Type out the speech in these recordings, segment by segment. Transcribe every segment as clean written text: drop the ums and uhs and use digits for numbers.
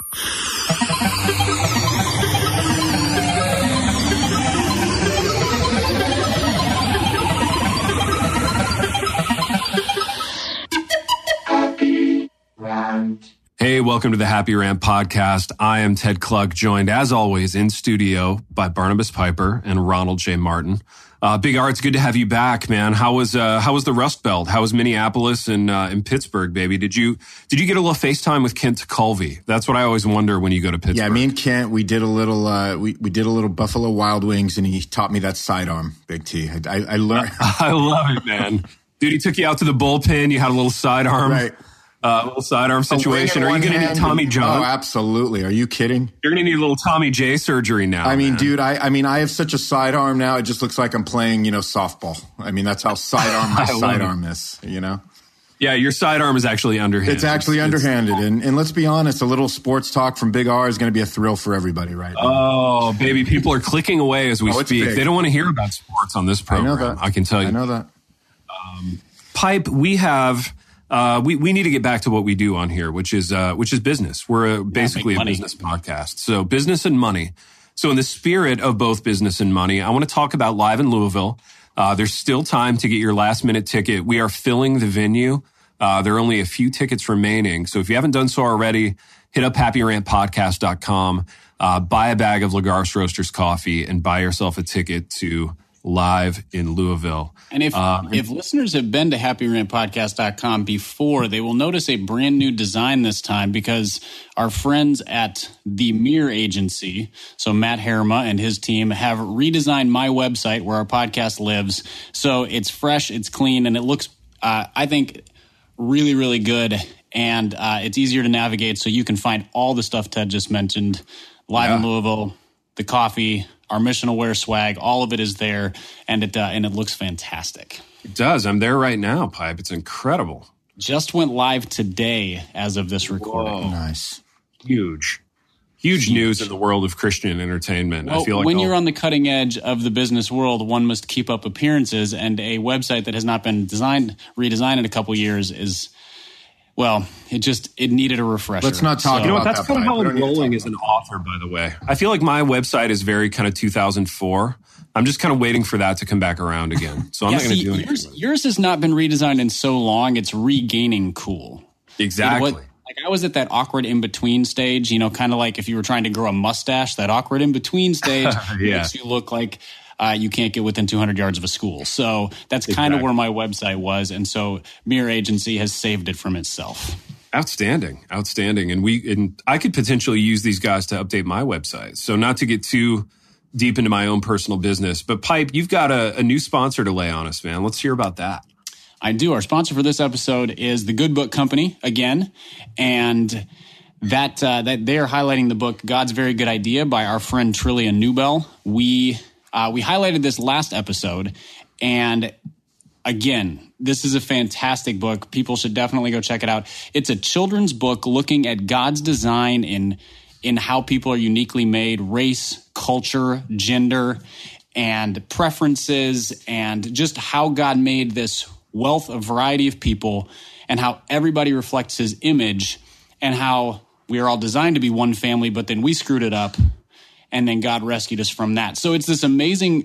Hey, welcome to the Happy Rant podcast. I am Ted Klug, joined as always in studio by Barnabas Piper and Ronald J. Martin. Big R, it's good to have you back, man. How was the Rust Belt? How was Minneapolis and Pittsburgh, baby? Did you get a little FaceTime with Kent Colvey? That's what I always wonder when you go to Pittsburgh. Yeah, me and Kent, we did a little we did a little Buffalo Wild Wings, and he taught me that sidearm, Big T. I learned. I love it, man. Dude, he took you out to the bullpen. You had a little sidearm. Right. Little sidearm situation. Are you going to need Tommy John? Oh, absolutely. Are you kidding? You're going to need a little Tommy J surgery now. I mean, man. dude, I have such a sidearm now. It just looks like I'm playing, softball. I mean, that's how sidearm my sidearm is, Yeah, your sidearm is actually underhanded. It's actually underhanded. And let's be honest, a little sports talk from Big R is going to be a thrill for everybody right now. Oh, baby, people are clicking away as we speak. Big. They don't want to hear about sports on this program. I know that. I can tell you. I know that. Pipe, we have... we need to get back to what we do on here, which is business. We're basically a business podcast. So business and money. So in the spirit of both business and money, I want to talk about Live in Louisville. There's still time to get your last minute ticket. We are filling the venue. There are only a few tickets remaining. So if you haven't done so already, hit up happyrantpodcast.com, buy a bag of Lagarce Roasters coffee, and buy yourself a ticket to Live in Louisville. And if listeners have been to happyrantpodcast.com before, they will notice a brand new design this time because our friends at the Mir Agency, so Matt Harema and his team, have redesigned my website where our podcast lives. So it's fresh, it's clean, and it looks, I think, really, really good. And it's easier to navigate, so you can find all the stuff Ted just mentioned. Live in Louisville, the coffee, our missional wear swag, all of it is there, and it looks fantastic. It does. I'm there right now, Pipe. It's incredible. Just went live today as of this recording. Whoa. Nice. Huge news in the world of Christian entertainment. Well, I feel like when you're on the cutting edge of the business world, one must keep up appearances, and a website that has not been redesigned in a couple years is... Well, it needed a refresher. Let's not talk about that's that. kind of how I'm rolling as an author, by the way. I feel like my website is very kind of 2004. I'm just kind of waiting for that to come back around again. So I'm not going to do anything. Yours has not been redesigned in so long. It's regaining cool. Exactly. I was at that awkward in-between stage, kind of like if you were trying to grow a mustache, that awkward in-between stage makes you look like you can't get within 200 yards of a school. So that's kind of where my website was. And so Mir Agency has saved it from itself. Outstanding. And I could potentially use these guys to update my website. So not to get too deep into my own personal business, but Pipe, you've got a new sponsor to lay on us, man. Let's hear about that. I do. Our sponsor for this episode is the Good Book Company again. And that they are highlighting the book God's Very Good Idea by our friend Trillia Newbell. We highlighted this last episode, and again, this is a fantastic book. People should definitely go check it out. It's a children's book looking at God's design in how people are uniquely made, race, culture, gender, and preferences, and just how God made this wealth of variety of people, and how everybody reflects his image, and how we are all designed to be one family, but then we screwed it up. And then God rescued us from that. So it's this amazing,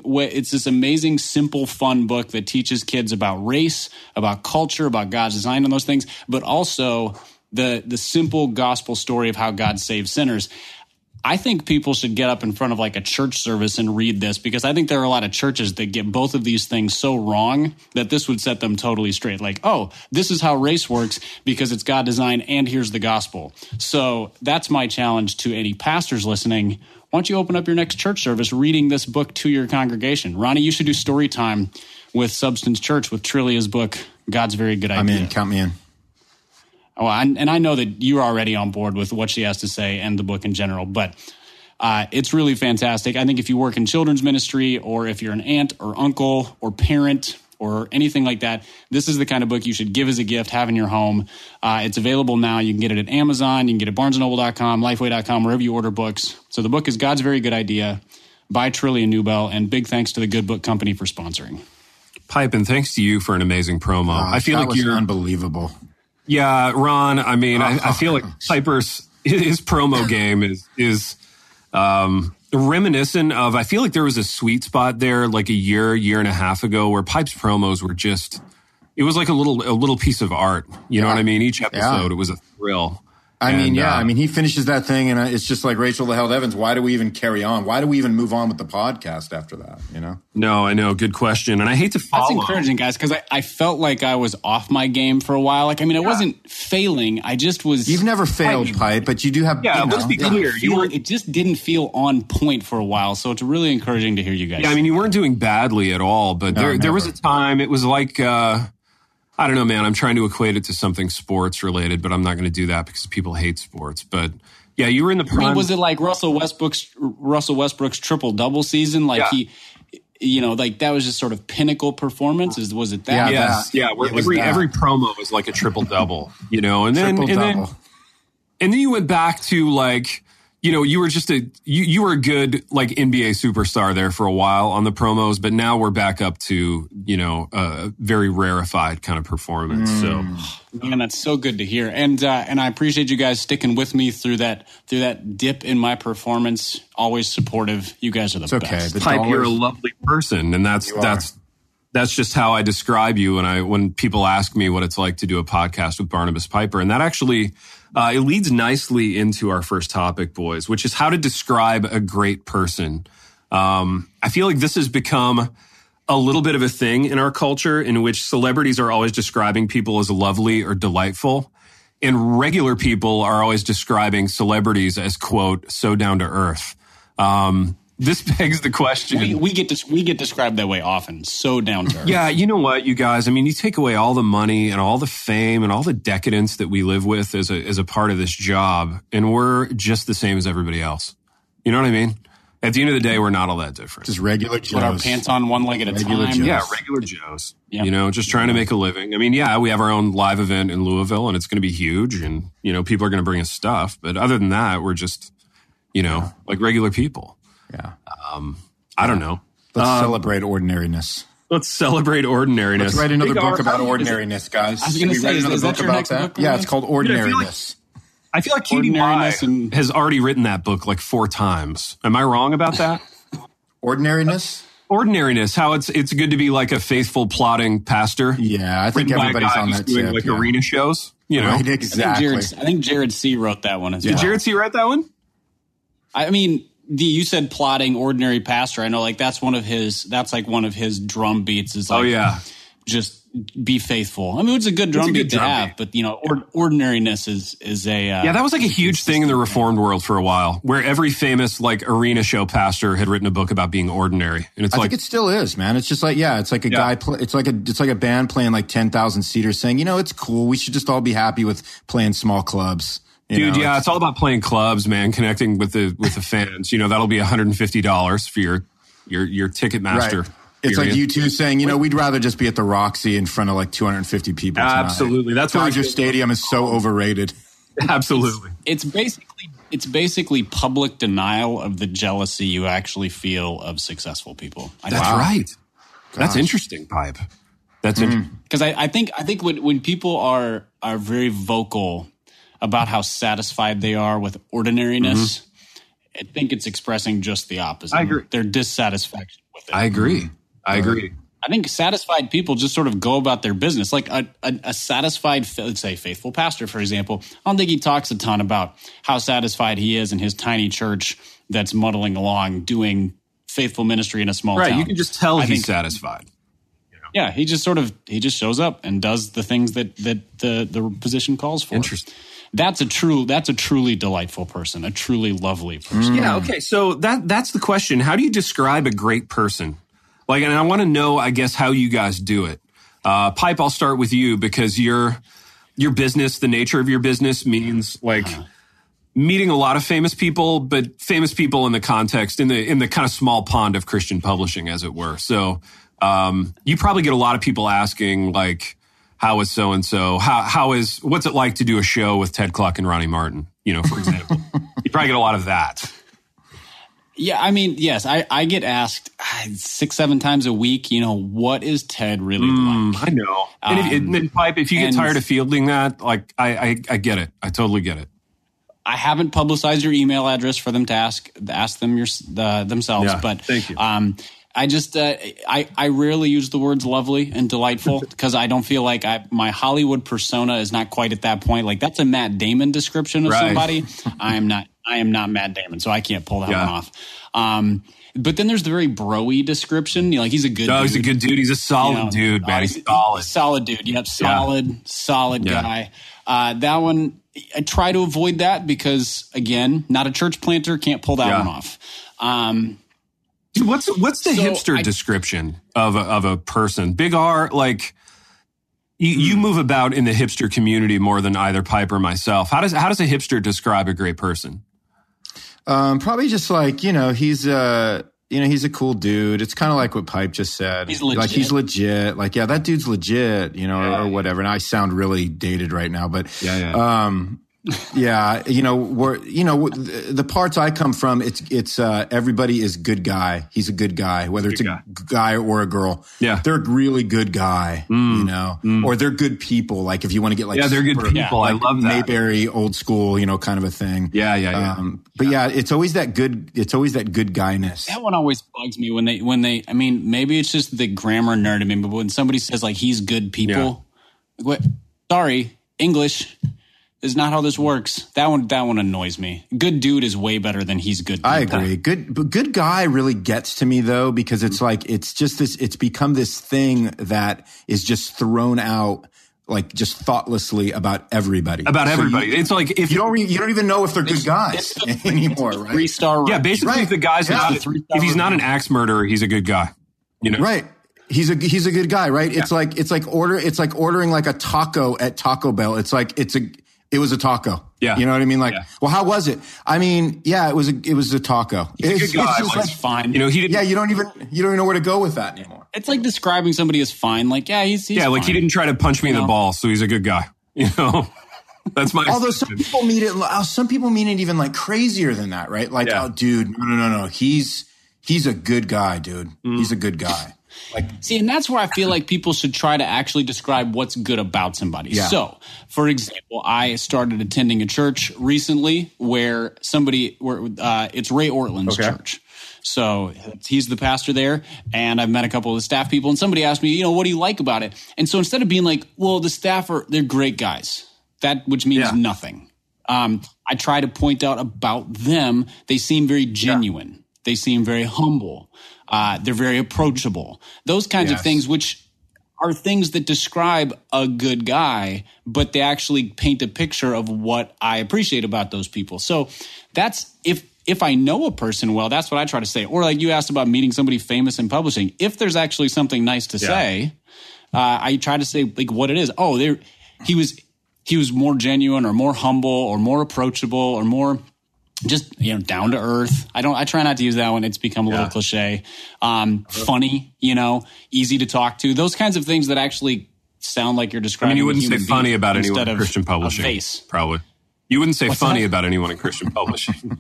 simple, fun book that teaches kids about race, about culture, about God's design and those things, but also the simple gospel story of how God saves sinners. I think people should get up in front of like a church service and read this, because I think there are a lot of churches that get both of these things so wrong that this would set them totally straight. Like, oh, this is how race works because it's God design, and here's the gospel. So that's my challenge to any pastors listening. Why don't you open up your next church service reading this book to your congregation? Ronnie, you should do story time with Substance Church with Trillia's book, God's Very Good Idea. I'm in. Count me in. Oh, and I know that you're already on board with what she has to say and the book in general, but it's really fantastic. I think if you work in children's ministry, or if you're an aunt or uncle or parent or anything like that, this is the kind of book you should give as a gift, have in your home. It's available now. You can get it at Amazon. You can get it at BarnesandNoble.com, Lifeway.com, wherever you order books. So the book is God's Very Good Idea by Trillia Newbell, and big thanks to the Good Book Company for sponsoring. Pipe, and thanks to you for an amazing promo. I feel like you're unbelievable. Yeah, Ron, I mean, I feel like Piper's his promo game is reminiscent of, I feel like there was a sweet spot there like a year and a half ago where Pipe's promos were just, it was like a little piece of art. You know what I mean? Each episode, it was a thrill. I mean, he finishes that thing, and it's just like Rachel the Held Evans. Why do we even carry on? Why do we even move on with the podcast after that? You know? No, I know. Good question. And I hate to follow. That's encouraging, guys, because I felt like I was off my game for a while. Like, I mean, I wasn't failing. I just was. You've never failed, Pipe, but you do have. Yeah, let's be clear. It just didn't feel on point for a while, so it's really encouraging to hear you guys. Yeah, I mean, you weren't doing badly at all, but there was a time. It was like. I don't know, man. I'm trying to equate it to something sports related, but I'm not going to do that because people hate sports. But yeah, you were in the prime. I mean, was it like Russell Westbrook's triple double season? Like he, you know, like that was just sort of pinnacle performance. Was it that? Yeah. Where every promo was like a triple double, you know, and then you went back to like. You know, you were just you were a good like NBA superstar there for a while on the promos, but now we're back up to, you know, a very rarefied kind of performance. So, man, that's so good to hear, and I appreciate you guys sticking with me through that dip in my performance. Always supportive. You guys are the best. Pipe, you're a lovely person, and that's just how I describe you when people ask me what it's like to do a podcast with Barnabas Piper, and that actually. It leads nicely into our first topic, boys, which is how to describe a great person. I feel like this has become a little bit of a thing in our culture in which celebrities are always describing people as lovely or delightful. And regular people are always describing celebrities as, quote, so down to earth. This begs the question. We get described that way often, so down to earth. Yeah, you know what, you guys? I mean, you take away all the money and all the fame and all the decadence that we live with as a part of this job, and we're just the same as everybody else. You know what I mean? At the end of the day, we're not all that different. Just regular Joes. Put our pants on one leg at a time. Joes. Yeah, regular Joes. Yep. You know, just trying to make a living. I mean, yeah, we have our own live event in Louisville, and it's going to be huge, and, you know, people are going to bring us stuff. But other than that, we're just, you know, like regular people. Yeah. I don't know. Let's celebrate ordinariness. Let's celebrate ordinariness. Let's write another book about ordinariness, guys. I was going to say, is that your next book? Yeah, it's called Ordinariness. I feel like Katie Pye has already written that book like 4 times. Am I wrong about that? Ordinariness? Ordinariness, how it's good to be like a faithful, plodding pastor. Yeah, I think everybody's on that doing tip. Like arena shows, you know? Right, exactly. I think Jared C. wrote that one as well. Did Jared C. write that one? I mean... you said plotting ordinary pastor. I know, like that's one of his drum beats. Is like, just be faithful. I mean, it's a good drum beat to have, but you know, ordinariness is a that was like a huge thing in the Reformed world for a while, where every famous like arena show pastor had written a book about being ordinary, and I think it still is, man. It's just like it's like a guy. It's like a band playing like 10,000 seaters, saying, you know, it's cool. We should just all be happy with playing small clubs. Dude, it's all about playing clubs, man, connecting with the fans. You know, that'll be $150 for your Ticketmaster. Right. It's like U2 saying, you know, we'd rather just be at the Roxy in front of like 250 people tonight. Absolutely. That's why Dodger Stadium is so overrated. Absolutely. It's basically public denial of the jealousy you actually feel of successful people. That's right. Gosh. That's interesting, Pipe. That's interesting. Because I think when people are very vocal about how satisfied they are with ordinariness, I think it's expressing just the opposite. I agree. Their dissatisfaction with it. I agree. I think satisfied people just sort of go about their business. Like a satisfied, let's say, faithful pastor, for example, I don't think he talks a ton about how satisfied he is in his tiny church that's muddling along doing faithful ministry in a small town. Right, you can just tell he's satisfied. Yeah, he just shows up and does the things that the position calls for. Interesting. That's a truly delightful person, a truly lovely person. Yeah, okay. So that's the question. How do you describe a great person? Like, and I want to know, I guess, how you guys do it. Pipe, I'll start with you because your business, the nature of your business means like meeting a lot of famous people, but famous people in the context, in the kind of small pond of Christian publishing, as it were. So you probably get a lot of people asking like, how is so-and-so? What's it like to do a show with Ted Kluck and Ronnie Martin, you know, for example? You probably get a lot of that. Yeah, I mean, yes, I get asked 6-7 times a week, you know, what is Ted really like? I know. And Pipe, if you get tired of fielding that, like, I get it. I totally get it. I haven't publicized your email address for them to ask them themselves. Yeah, but thank you. I just I rarely use the words lovely and delightful because I don't feel like my Hollywood persona is not quite at that point. Like that's a Matt Damon description of somebody. I am not Matt Damon, so I can't pull that one off. But then there's the very bro-y description. Like he's a good dude. He's a good dude. He's a solid dude, man. He's solid. Solid dude. Yep. Solid guy. That one, I try to avoid that because, again, not a church planter, can't pull that one off. Dude, what's the hipster description of a person? Big R, like you move about in the hipster community more than either Pipe or myself. How does a hipster describe a great person? Probably just like, he's a cool dude. It's kind of like what Pipe just said. He's legit. Like he's legit. Like, that dude's legit, or whatever. And I sound really dated right now, but the parts I come from, it's everybody is good guy. He's a good guy, whether it's a guy or a girl. Yeah. They're a really good guy, or they're good people. Like if you want to get like, they're good people. Like I love that. Mayberry, old school, kind of a thing. But it's always that good guyness. That one always bugs me when they, I mean, maybe it's just the grammar nerd in me, but when somebody says like, he's good people, like, what? Sorry, English is not how this works. That one annoys me. Good dude is way better than he's good people. I agree. Good guy really gets to me though, because it's like, it's become this thing that is just thrown out like just thoughtlessly about everybody. It's like if you don't even know if they're good guys anymore, right? 3-star. Yeah, basically if the guy's if he's not an axe murderer, he's a good guy. Right. He's a good guy, right? Yeah. It's like ordering like a taco at Taco Bell. It's like it was a taco. Yeah. You know what I mean? Like, well, how was it? I mean, it was a taco. He's a good guy. It's like fine. He didn't. Yeah, you don't even know where to go with that anymore. It's like describing somebody as fine. Like, he's like fine. He didn't try to punch me in the balls, so he's a good guy. That's my. Although some people mean it even like crazier than that, right? Like, oh, dude, no. He's a good guy, dude. He's a good guy. Like, see, and that's where I feel like people should try to actually describe what's good about somebody. Yeah. So, for example, I started attending a church recently where it's Ray Ortland's church. So he's the pastor there, and I've met a couple of the staff people, and somebody asked me, what do you like about it? And so instead of being like, well, the staff they're great guys, which means nothing. I try to point out about them, they seem very genuine. Yeah. They seem very humble. They're very approachable. Those kinds of things, which are things that describe a good guy, but they actually paint a picture of what I appreciate about those people. So that's if I know a person well, that's what I try to say. Or like you asked about meeting somebody famous in publishing. If there's actually something nice to say, I try to say like what it is. Oh, he was more genuine or more humble or more approachable or more just, down to earth. I try not to use that one. It's become a little cliche. Funny, easy to talk to. Those kinds of things that actually sound like you're describing. You wouldn't say funny about anyone in Christian publishing. Probably. You wouldn't say funny about anyone in Christian publishing.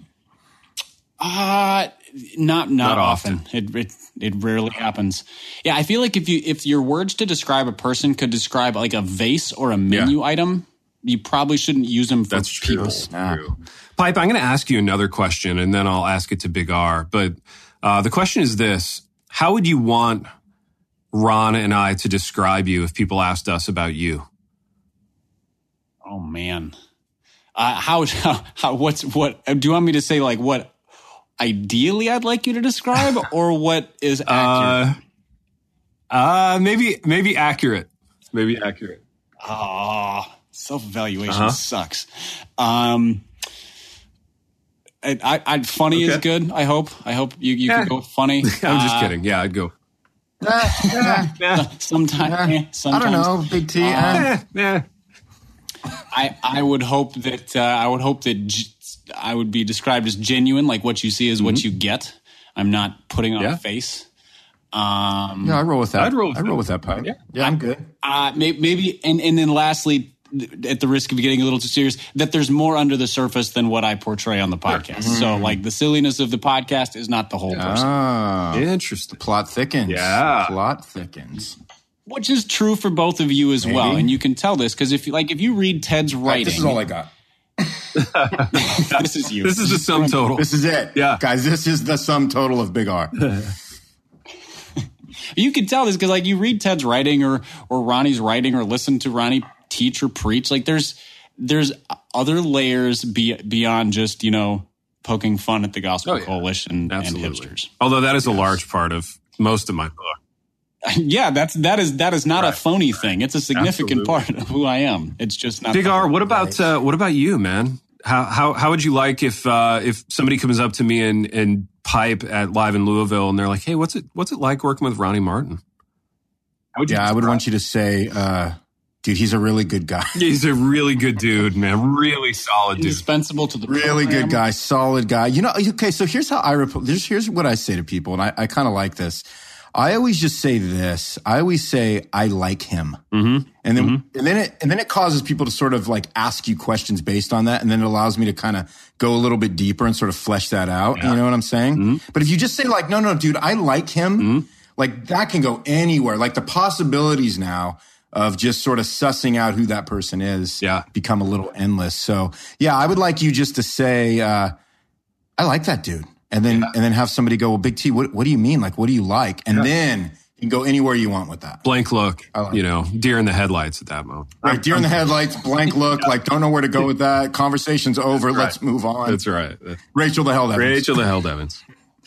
Not often. It rarely happens. Yeah, I feel like if your words to describe a person could describe like a vase or a menu item, you probably shouldn't use them for people. That's true. Pipe, I'm going to ask you another question, and then I'll ask it to Big R. But the question is this. How would you want Ron and I to describe you if people asked us about you? Oh, man. What do you want me to say, like, what ideally I'd like you to describe, or what is accurate? Maybe accurate. Maybe accurate. Self-evaluation sucks. Funny is good. I hope you can go funny. I'm just kidding. Yeah, I'd go. Sometimes. I don't know, Big T. I would hope that I would be described as genuine. Like what you see is what you get. I'm not putting on a face. I roll with that. I'd roll with that, Pipe. Yeah, I'm good. Maybe, and then lastly, at the risk of getting a little too serious, that there's more under the surface than what I portray on the podcast. So, like, the silliness of the podcast is not the whole person. Interesting. The plot thickens. Yeah. Plot thickens. Which is true for both of you as well. And you can tell this because if you read Ted's writing. This is all I got. This is you. This is the sum total. This is it. Yeah. Guys, this is the sum total of Big R. You can tell this because like you read Ted's writing or Ronnie's writing or listen to Ronnie teach or preach. Like there's other layers beyond just, poking fun at the Gospel Coalition and hipsters. Although that is a large part of most of my book. Yeah, that is not a phony thing. It's a significant part of who I am. It's just not. Big R, what about you, man? How would you like if somebody comes up to me and pipe at Live in Louisville and they're like, hey, what's it like working with Ronnie Martin? I would want you to say, dude, he's a really good guy. He's a really good dude, man. Really solid dude. Indispensable to the really program. Good guy, solid guy. Okay, so here's how here's what I say to people, and I kind of like this. I always just say this. I always say I like him, and then it causes people to sort of like ask you questions based on that, and then it allows me to kind of go a little bit deeper and sort of flesh that out. Yeah. You know what I'm saying? But if you just say like, no, dude, I like him, like that can go anywhere. Like the possibilities now of just sort of sussing out who that person is become a little endless. So yeah, I would like you just to say, I like that dude. And then have somebody go, well, Big T, what do you mean? Like, what do you like? And then you can go anywhere you want with that. Blank look, deer in the headlights at that moment. Right, deer in the headlights, blank look, like don't know where to go with that. Conversation's over. Let's move on. That's right. Rachel the Held Evans.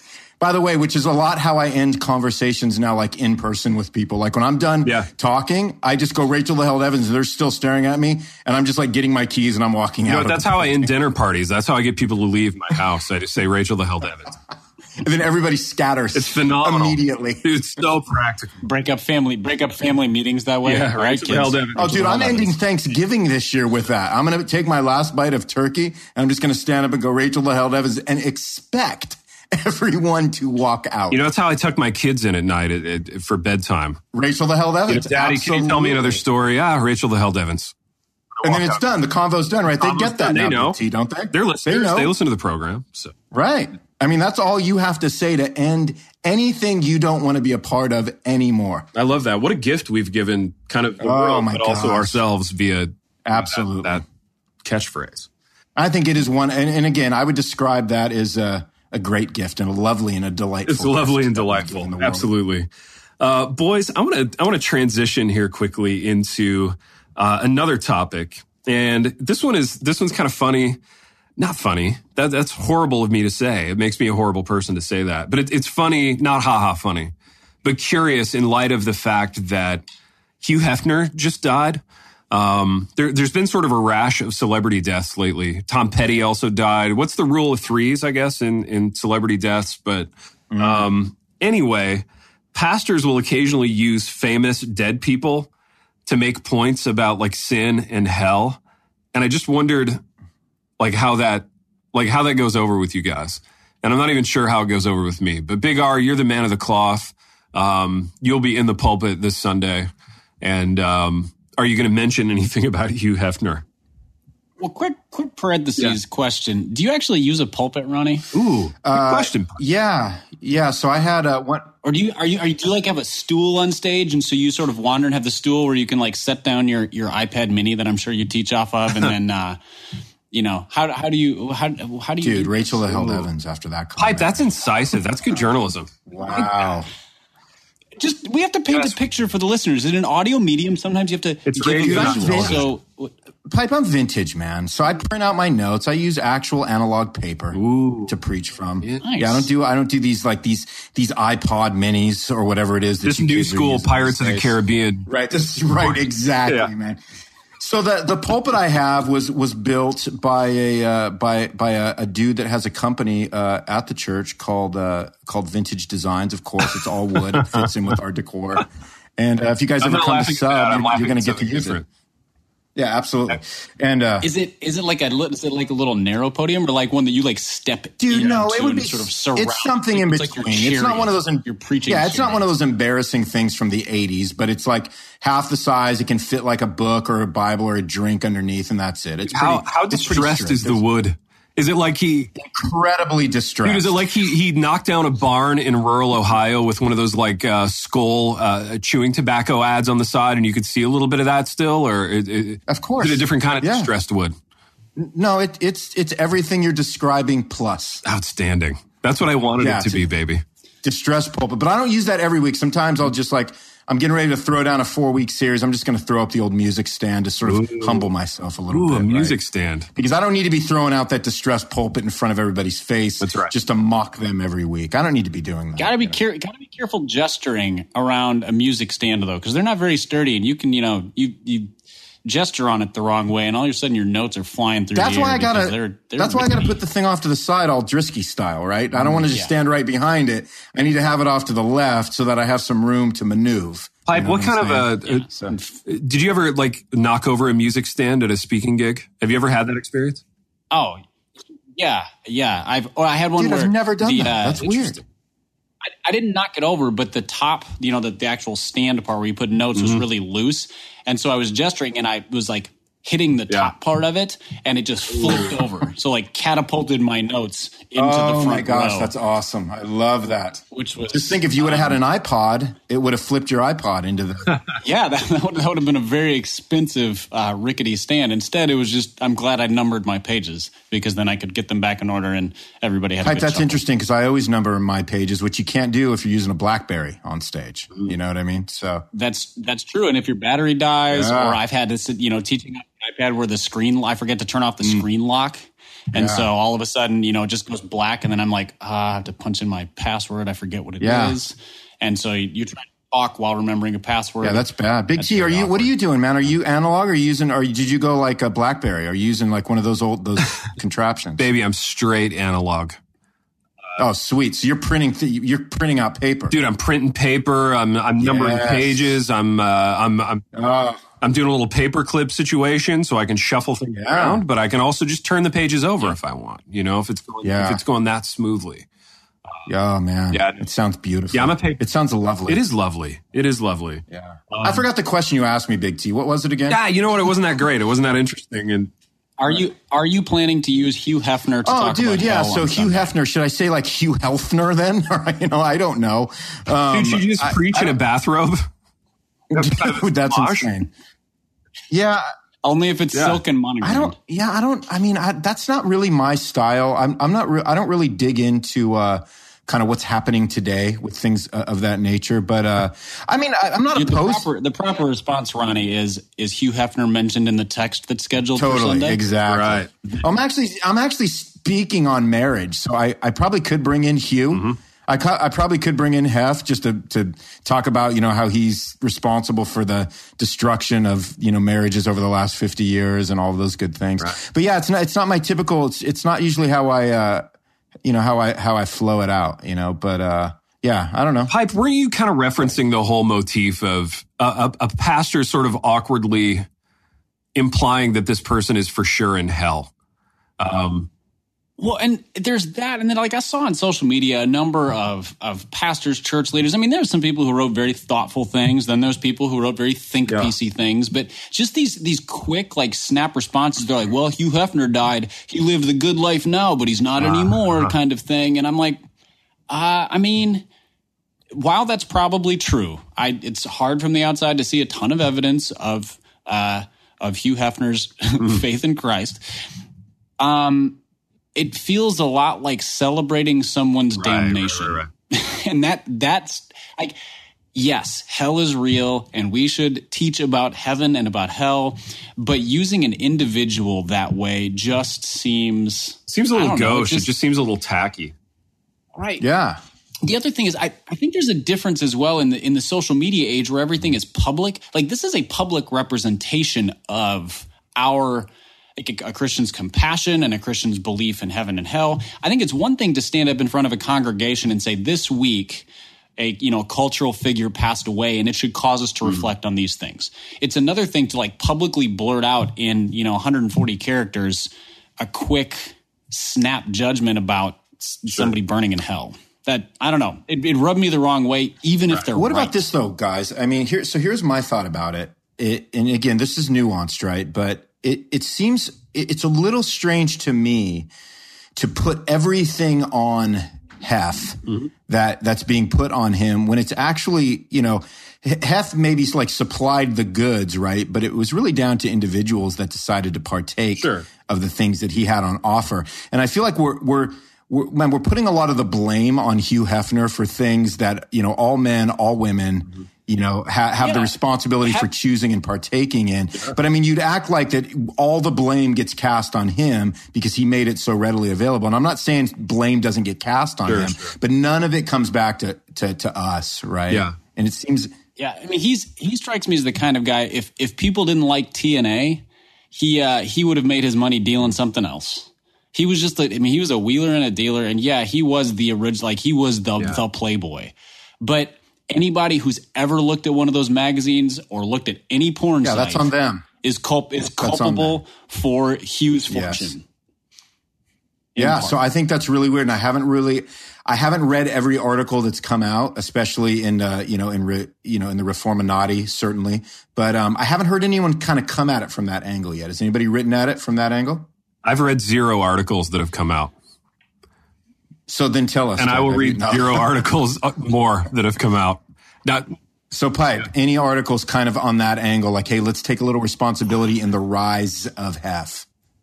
By the way, which is a lot how I end conversations now, like in person with people. Like when I'm done talking, I just go, Rachel the Held Evans. They're still staring at me. And I'm just like getting my keys and I'm walking out. That's how I end dinner parties. That's how I get people to leave my house. I just say, Rachel the Held Evans. And then everybody scatters. It's phenomenal. Immediately. Dude, it's so practical. Break up family meetings that way. Yeah, right, kids? Oh, dude, I'm ending Thanksgiving this year with that. I'm going to take my last bite of turkey and I'm just going to stand up and go, Rachel the Held Evans, and expect everyone to walk out. That's how I tuck my kids in at night for bedtime. Rachel the Held Evans. Daddy, absolutely. Can you tell me another story? Rachel the Held Evans. And then it's done. The convo's done, right? They get that now, know. T, don't they? They're listeners. They listen to the program. So. Right. I mean, that's all you have to say to end anything you don't want to be a part of anymore. I love that. What a gift we've given kind of the world, but also ourselves via absolutely that catchphrase. I think it is one. And again, I would describe that as a great gift and a lovely and a delightful. It's lovely and delightful. Absolutely. Boys, I want to transition here quickly into another topic. And this one's kind of funny. Not funny. That's horrible of me to say. It makes me a horrible person to say that. But it's funny, not ha-ha funny, but curious in light of the fact that Hugh Hefner just died. There's been sort of a rash of celebrity deaths lately. Tom Petty also died. What's the rule of threes, I guess, in celebrity deaths? But anyway, pastors will occasionally use famous dead people to make points about like sin and hell. And I just wondered how that goes over with you guys. And I'm not even sure how it goes over with me. But Big R, you're the man of the cloth. You'll be in the pulpit this Sunday. And are you going to mention anything about Hugh Hefner? Well, quick parentheses question. Do you actually use a pulpit, Ronnie? Ooh, good question. Yeah. So I had one. Or do you like have a stool on stage, and so you sort of wander and have the stool where you can like set down your iPad Mini that I'm sure you teach off of, and then how do you dude, Rachel the Held Evans after that comment. Pipe, that's incisive. That's good journalism. Wow. Just we have to paint a picture for the listeners. In an audio medium, sometimes you have to. It's radio. So, Pipe, I'm vintage, man. So I print out my notes. I use actual analog paper to preach from. Nice. Yeah, I don't do these like these iPod minis or whatever it is. That this new school Pirates of the Caribbean. Right. Exactly, man. So the pulpit I have was built by a dude that has a company at the church called Vintage Designs. Of course, it's all wood. It fits in with our decor. And if you guys ever come to sub, you're going to get to use it. Yeah, absolutely. And is it like a little narrow podium or like one that you like step dude, into? No, it would be sort of surround. It's something in between. It's not one of those. You're preaching. Yeah, it's not one of those embarrassing things from the 80s, but it's like half the size. It can fit like a book or a Bible or a drink underneath, and that's it. It's how distressed is the wood? Is it like he incredibly distressed? Dude, is it like he knocked down a barn in rural Ohio with one of those like skull chewing tobacco ads on the side, and you could see a little bit of that still, or of course, is it a different kind of distressed wood? No, it's everything you're describing plus. Outstanding. That's what I wanted it to be, baby. Distress pulpit. But I don't use that every week. Sometimes I'll just I'm getting ready to throw down a 4-week series. I'm just going to throw up the old music stand to sort of humble myself a little bit. A music stand. Because I don't need to be throwing out that distress pulpit in front of everybody's face. That's right. Just to mock them every week. I don't need to be doing that. Gotta be careful gesturing around a music stand though, because they're not very sturdy, and you can, you gesture on it the wrong way, and all of a sudden your notes are flying through that's the air. Why I gotta put the thing off to the side, all Drisky style, right? I don't want to just stand right behind it. I need to have it off to the left so that I have some room to maneuver. Pipe, what kind of did you ever knock over a music stand at a speaking gig? Have you ever had that experience? Oh, yeah. I had one. Dude, where I've never done that. That's weird. I didn't knock it over, but the top, the actual stand part where you put notes was really loose. And so I was gesturing and I was hitting the top part of it, and it just flipped over. So catapulted my notes into the front row. Oh my gosh, that's awesome. I love that. Which was just think if you would have had an iPod, it would have flipped your iPod into the Yeah, that would have been a very expensive rickety stand. Instead, it was just I'm glad I numbered my pages, because then I could get them back in order and everybody had a good That's shuffle. interesting, because I always number my pages, which you can't do if you're using a BlackBerry on stage. You know what I mean? So that's true. And if your battery dies, or I've had this, teaching on iPad where the screen, I forget to turn off the screen lock. And so all of a sudden, it just goes black. And then I'm like, I have to punch in my password. I forget what it is. And so you try to talk while remembering a password. Yeah, that's bad. Big T, what are you doing, man? Are you analog, or did you go like a BlackBerry? Are you using one of those contraptions? Baby, I'm straight analog. Oh, sweet. So you're printing out paper. Dude, I'm printing paper. I'm numbering pages. I'm doing a little paperclip situation so I can shuffle things around, but I can also just turn the pages over if I want, if it's going that smoothly. Oh man. Yeah. It sounds beautiful. Yeah, it sounds lovely. It is lovely. Yeah. I forgot the question you asked me, Big T. What was it again? Yeah, you know what? It wasn't that great. It wasn't that interesting. And Are you planning to use Hugh Hefner to talk about hell so Hugh Hefner, should I say Hugh Hefner then? I don't know. Should you just preach in a bathrobe? Dude, that's insane. Yeah. Only if it's silk and monogrammed. That's not really my style. I don't really dig into, kind of what's happening today with things of that nature. But, I'm not opposed. The proper response, Ronnie, is Hugh Hefner mentioned in the text that's scheduled for Sunday? Exactly. Right. I'm actually speaking on marriage. So I probably could bring in Hugh. Mm-hmm. I probably could bring in Hef just to talk about, how he's responsible for the destruction of, marriages over the last 50 years and all of those good things. Right. But yeah, it's not my typical, it's not usually how I, how I flow it out, but, yeah, I don't know. Pipe, were you kind of referencing the whole motif of a pastor sort of awkwardly implying that this person is for sure in hell? Well, and there's that. And then I saw on social media a number of pastors, church leaders. There's some people who wrote very thoughtful things. Then there's people who wrote very think-piecey things. But just these quick, snap responses. They're like, well, Hugh Hefner died. He lived the good life now, but he's not anymore kind of thing. And I'm like, while that's probably true, it's hard from the outside to see a ton of evidence of Hugh Hefner's faith in Christ. It feels a lot like celebrating someone's damnation. Right. And that's yes, hell is real and we should teach about heaven and about hell, but using an individual that way just seems a little gauche. It just seems a little tacky. Right. Yeah. The other thing is I think there's a difference as well in the social media age where everything is public. This is a public representation of a Christian's compassion and a Christian's belief in heaven and hell. I think it's one thing to stand up in front of a congregation and say, this week, a cultural figure passed away and it should cause us to reflect on these things. It's another thing to publicly blurt out in, 140 characters, a quick snap judgment about somebody burning in hell. That, I don't know. It rubbed me the wrong way, even if they're What right. about this though, guys? Here's my thought about it. And again, this is nuanced, right? But it seems it's a little strange to me to put everything on Heth that's being put on him when it's actually, Heth maybe like supplied the goods, right? But it was really down to individuals that decided to partake of the things that he had on offer. And I feel like we're putting a lot of the blame on Hugh Hefner for things that, all men, all women, have the responsibility for choosing and partaking in. But I mean, you'd act like that all the blame gets cast on him because he made it so readily available. And I'm not saying blame doesn't get cast on him, but none of it comes back to us, right? Yeah. And it seems... Yeah, I mean, he strikes me as the kind of guy, if people didn't like TNA, he would have made his money dealing something else. He was just he was a wheeler and a dealer, and he was the original, he was the Playboy. But anybody who's ever looked at one of those magazines or looked at any porn site, that's on them. Is culpable for Hugh's fortune. Yeah, so I think that's really weird, and I haven't read every article that's come out, especially in the Reforminati, certainly. But I haven't heard anyone kind of come at it from that angle yet. Has anybody written at it from that angle? I've read 0 articles that have come out. So then tell us. And I will read 0 articles more that have come out. So Pipe, any articles kind of on that angle, like, hey, let's take a little responsibility in the rise of Heth,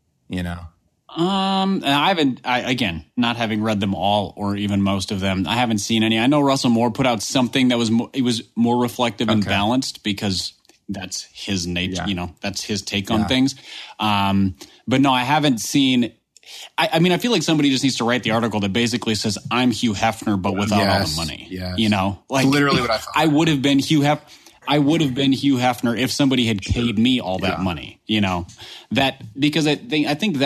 Again, not having read them all or even most of them, I haven't seen any. I know Russell Moore put out something that was more reflective and balanced because that's his nature, that's his take on things. But no, I haven't seen. I mean, I feel like somebody just needs to write the article that basically says, I'm Hugh Hefner, but without all the money. Yes. Like literally what I thought. I would have been Hugh Hefner if somebody had paid me all that money, that because I think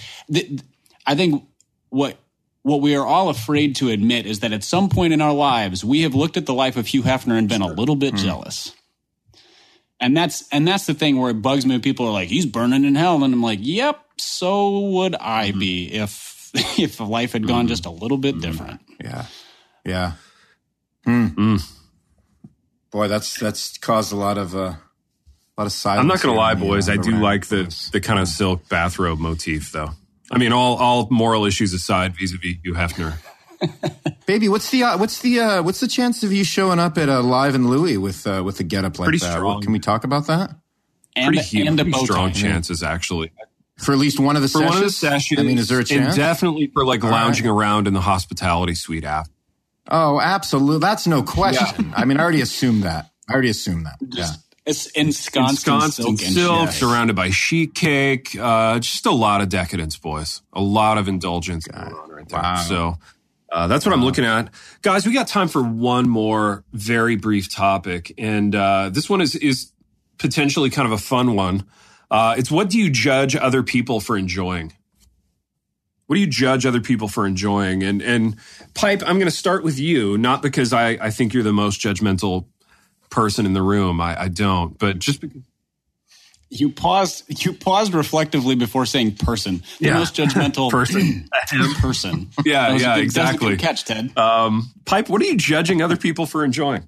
what we are all afraid to admit is that at some point in our lives, we have looked at the life of Hugh Hefner and been a little bit jealous. And that's the thing where it bugs me when people are like, he's burning in hell. And I'm like, yep, so would I be if life had gone just a little bit different. Yeah. Yeah. Boy, that's caused a lot of silence. I'm not going to lie, boys. I do like the kind of silk bathrobe motif, though. I mean, all moral issues aside, vis-a-vis Hugh Hefner. Baby, what's the chance of you showing up at Live and Louie with a getup like pretty that? Strong. Can we talk about that? And pretty strong chances, actually. For at least one of the sessions? One of the sessions. I mean, is there a chance? And definitely for lounging around in the hospitality suite after. Oh, absolutely. That's no question. Yeah. I mean, I already assumed that. It's ensconced in silk, surrounded by sheet cake. Just a lot of decadence, boys. A lot of indulgence going on right there. Wow. So that's what I'm looking at. Guys, we got time for one more very brief topic. And this one is potentially kind of a fun one. It's what do you judge other people for enjoying? What do you judge other people for enjoying? And Pipe, I'm going to start with you, not because I think you're the most judgmental person in the room. I don't, but just because. You paused reflectively before saying person. The most judgmental person. Yeah, exactly. That was a good catch, Ted. Pipe, what are you judging other people for enjoying?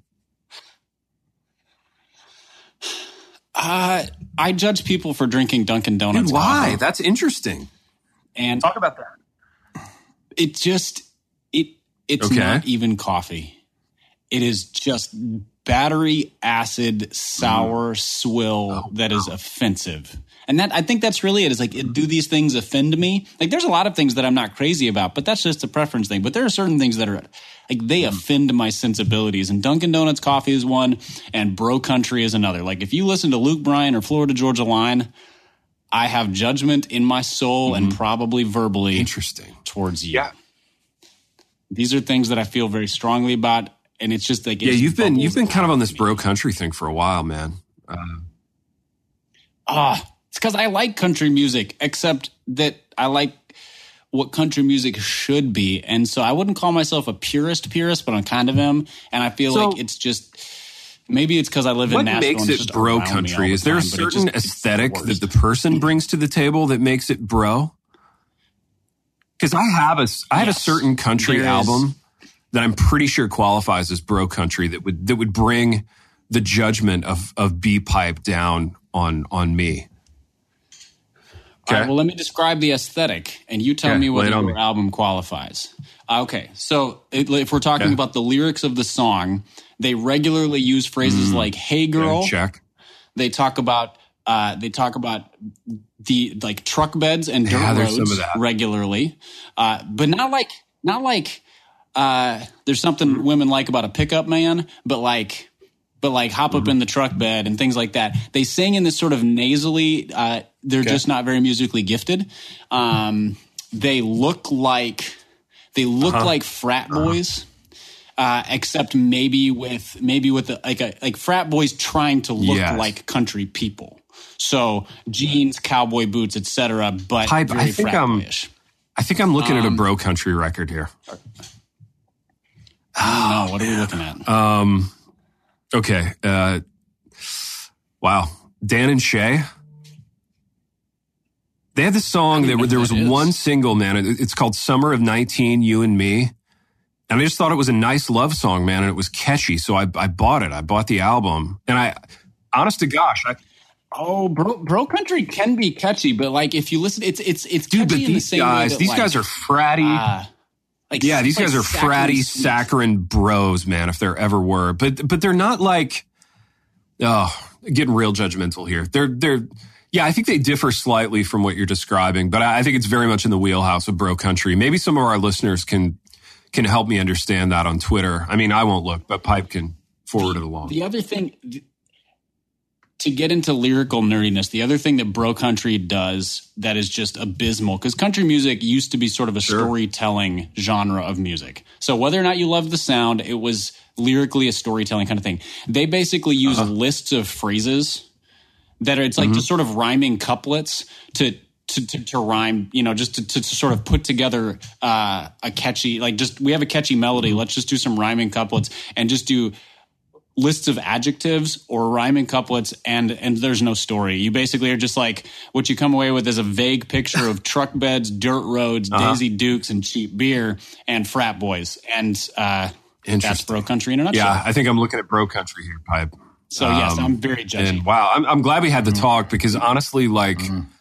I judge people for drinking Dunkin' Donuts. Dude, why? That's interesting. And talk about that. It's not even coffee. It is just battery acid sour swill that is offensive. And I think that's really it. Is like, do these things offend me? Like, there's a lot of things that I'm not crazy about, but that's just a preference thing. But there are certain things that are like, they offend my sensibilities. And Dunkin' Donuts coffee is one, and Bro Country is another. Like, if you listen to Luke Bryan or Florida Georgia Line, I have judgment in my soul and probably verbally towards you. Yeah. These are things that I feel very strongly about. And it's just like, you've been kind of on this Bro Country thing for a while, man. It's because I like country music, except that I like what country music should be. And so I wouldn't call myself a purist, but I kind of am. And I feel like it's just, maybe it's because I live in Nashville. What makes it Bro Country? Is there a certain aesthetic that the person brings to the table that makes it bro? Because I have a certain country album that I'm pretty sure qualifies as Bro Country that would bring the judgment of B Pipe down on me. All right, well, let me describe the aesthetic, and you tell me whether your album qualifies. Okay, so if we're talking about the lyrics of the song, they regularly use phrases like "Hey, girl." Check. They talk about the like truck beds and dirt roads regularly, but not like there's something women like about a pickup man, but like hop up in the truck bed and things like that. They sing in this sort of nasally. They're just not very musically gifted. They look like frat boys. Except maybe with like frat boys trying to look like country people. So jeans, cowboy boots, etc. But very frat boyish. I think I'm looking at a bro country record here. I don't know. What are we looking at? Okay. Wow. Dan and Shay. They had this song. There was one single, man. It's called Summer of 19, You and Me. And I just thought it was a nice love song, man. And it was catchy. So I bought it. I bought the album. And honest to gosh, bro country can be catchy, but like if you listen, it's dude. But these guys are fratty. These guys are fratty, saccharine bros, man. If there ever were, but they're not like, getting real judgmental here. They're I think they differ slightly from what you're describing, but I think it's very much in the wheelhouse of bro country. Maybe some of our listeners can help me understand that on Twitter. I mean, I won't look, but Pipe can forward it along. The other thing, to get into lyrical nerdiness, the other thing that bro country does that is just abysmal, because country music used to be sort of a storytelling genre of music. So whether or not you loved the sound, it was lyrically a storytelling kind of thing. They basically use lists of phrases that are, it's like just sort of rhyming couplets to rhyme, just to sort of put together a catchy, like just we have a catchy melody. Let's just do some rhyming couplets and just do lists of adjectives or rhyming couplets, and there's no story. You basically are just like, what you come away with is a vague picture of truck beds, dirt roads, Daisy Dukes, and cheap beer, and frat boys. And that's bro country in a nutshell. Yeah, I think I'm looking at bro country here, Pipe. So yes, I'm very judgy. And wow, I'm glad we had the talk, because honestly, like,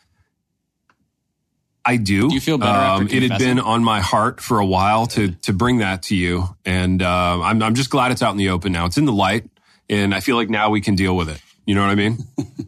I do. Do you feel better after it had been on my heart for a while to bring that to you. And I'm just glad it's out in the open now. It's in the light, and I feel like now we can deal with it. You know what I mean?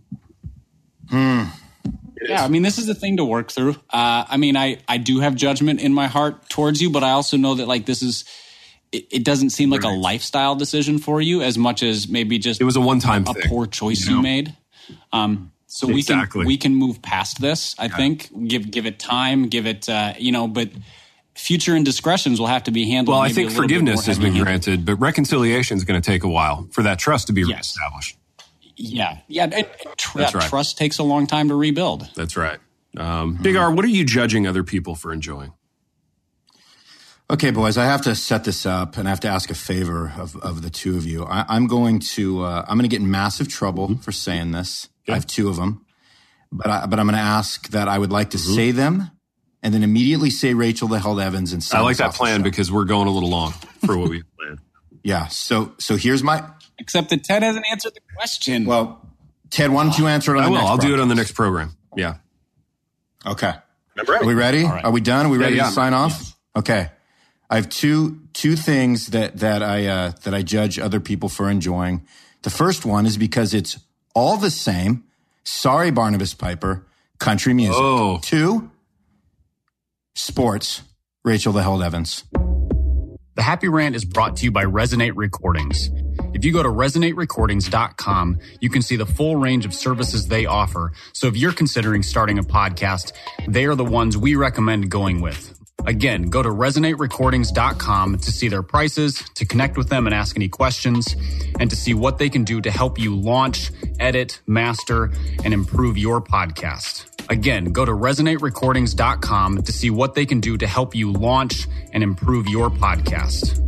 Yeah, I mean, this is the thing to work through. I mean, I do have judgment in my heart towards you, but I also know that like this is, it doesn't seem like a lifestyle decision for you as much as maybe just it was a one-time thing, poor choice you made. So we can move past this. I think give it time, give it but future indiscretions will have to be handled. Well, I think forgiveness has been granted, but reconciliation is going to take a while for that trust to be reestablished. Yeah. That's right. Trust takes a long time to rebuild. That's right. Big R, what are you judging other people for enjoying? Okay, boys, I have to set this up, and I have to ask a favor of the two of you. I'm going to get in massive trouble for saying this. I have two of them, but I'm going to ask that I would like to say them, and then immediately say Rachel the Held Evans. And I like that plan because we're going a little long for what we planned. Yeah. So here's my. Except that Ted hasn't answered the question. Well, Ted, why don't you answer it on the next program? I'll do it on the next program. Yeah. Okay. Are we ready? Right. Are we done? Are we ready to sign off? Yes. Okay. I have two things that I judge other people for enjoying. The first one is because it's all the same. Sorry, Barnabas Piper. Country music. Oh. 2, sports. Rachel the Held Evans. The Happy Rant is brought to you by Resonate Recordings. If you go to resonaterecordings.com, you can see the full range of services they offer. So if you're considering starting a podcast, they are the ones we recommend going with. Again, go to resonaterecordings.com to see their prices, to connect with them and ask any questions, and to see what they can do to help you launch, edit, master, and improve your podcast. Again, go to resonaterecordings.com to see what they can do to help you launch and improve your podcast.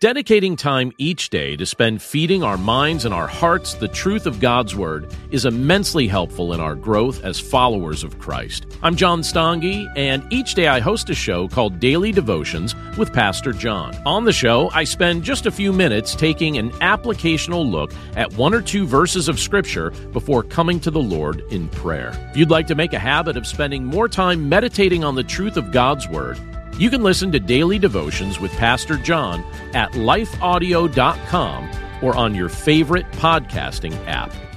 Dedicating time each day to spend feeding our minds and our hearts the truth of God's Word is immensely helpful in our growth as followers of Christ. I'm John Stange, and each day I host a show called Daily Devotions with Pastor John. On the show, I spend just a few minutes taking an applicational look at one or two verses of Scripture before coming to the Lord in prayer. If you'd like to make a habit of spending more time meditating on the truth of God's Word, you can listen to Daily Devotions with Pastor John at lifeaudio.com or on your favorite podcasting app.